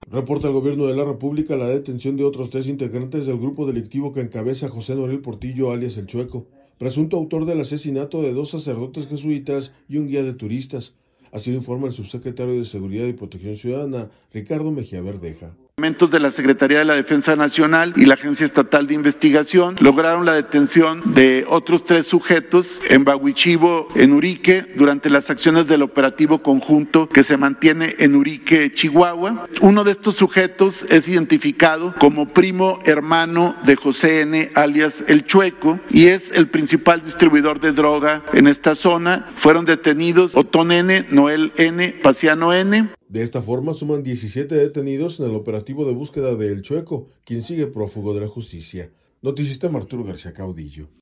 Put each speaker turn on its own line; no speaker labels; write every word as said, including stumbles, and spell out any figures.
Reporta el Gobierno de la República la detención de otros tres integrantes del grupo delictivo que encabeza José Noel Portillo, alias El Chueco, presunto autor del asesinato de dos sacerdotes jesuitas y un guía de turistas. Así lo informa el subsecretario de Seguridad y Protección Ciudadana, Ricardo Mejía Verdeja.
Elementos de la Secretaría de la Defensa Nacional y la Agencia Estatal de Investigación lograron la detención de otros tres sujetos en Bahuichivo, en Urique, durante las acciones del operativo conjunto que se mantiene en Urique, Chihuahua. Uno de estos sujetos es identificado como primo hermano de José N., alias El Chueco, y es el principal distribuidor de droga en esta zona. Fueron detenidos Otón N., Noel N., Paciano N.
De esta forma suman diecisiete detenidos en el operativo de búsqueda de El Chueco, quien sigue prófugo de la justicia. Noticistema Arturo García Caudillo.